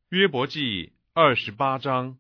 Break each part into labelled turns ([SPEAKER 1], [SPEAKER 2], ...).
[SPEAKER 1] 约伯记28章。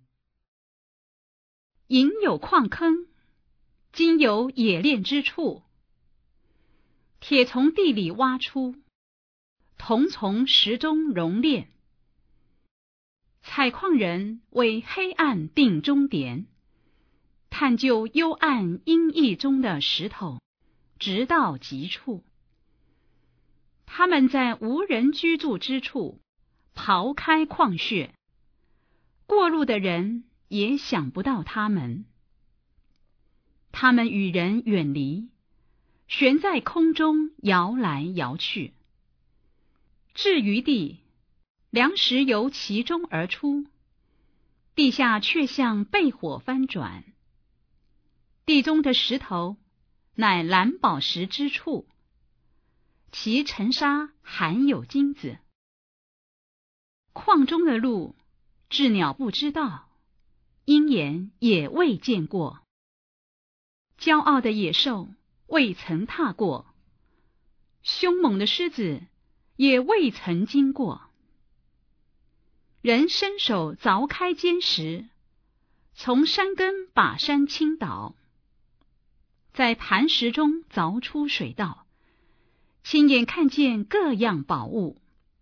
[SPEAKER 2] 银有矿坑，金有冶炼之处，铁从地里挖出，铜从石中熔炼。采矿人为黑暗定终点，探究幽暗阴翳中的石头，直到极处。他们在无人居住之处刨开矿穴，过路的人也想不到他们。他们与人远离，悬在空中摇来摇去。至于地，粮食由其中而出，地下却像被火翻转。地中的石头乃蓝宝石之处，其尘沙含有金子。矿中的路，鸷鸟不知道，鹰眼也未见过。骄傲的野兽未曾踏过，凶猛的狮子也未曾经过。人伸手凿开坚石，从山根把山倾倒，在磐石中凿出水道，亲眼看见各样宝物。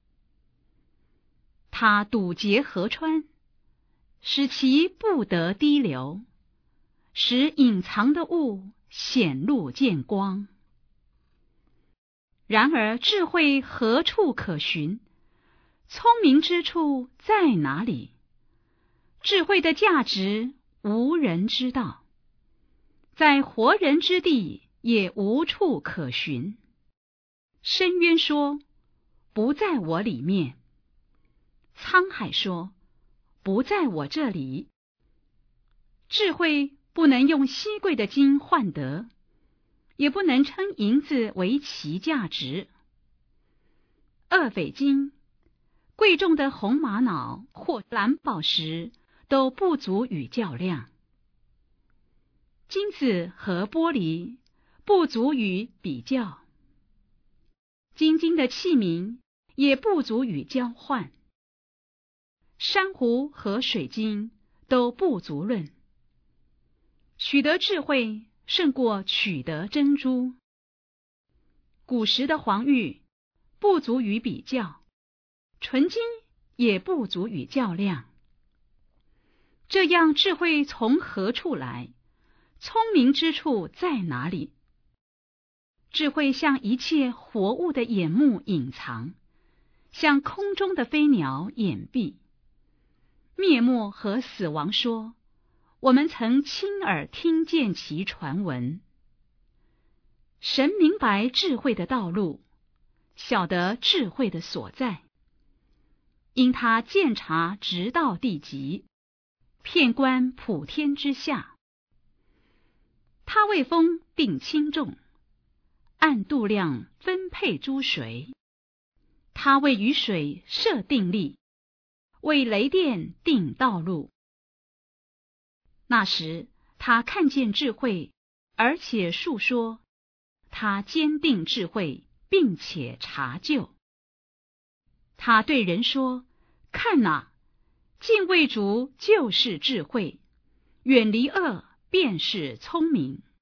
[SPEAKER 2] 他堵截河川，使其不得滴流，使隐藏的物显露见光。然而智慧何处可寻？聪明之处在哪里？智慧的价值无人知道，在活人之地也无处可寻。深渊说，不在我里面；沧海说，不在我这里。智慧不能用稀贵的金换得，也不能称银子为其价值。2斐金、贵重的红玛瑙或蓝宝石都不足与较量。金子和玻璃不足与比较，金晶的器皿也不足与交换。珊瑚和水晶都不足论。取得智慧胜过取得珍珠。古时的黄玉不足与比较，纯金也不足与较量。这样智慧从何处来？聪明之处在哪里？智慧向一切活物的眼目隐藏，向空中的飞鸟掩蔽。灭没和死亡说，我们曾亲耳听见其传闻。神明白智慧的道路，晓得智慧的所在，因他鉴察直到地极，遍观普天之下。他为风定轻重，按度量分配诸水。他为雨水设定例，为雷电定道路。那时他看见智慧，而且述说，他坚定智慧，并且查究。他对人说，看哪，敬畏主就是智慧，远离恶便是聪明。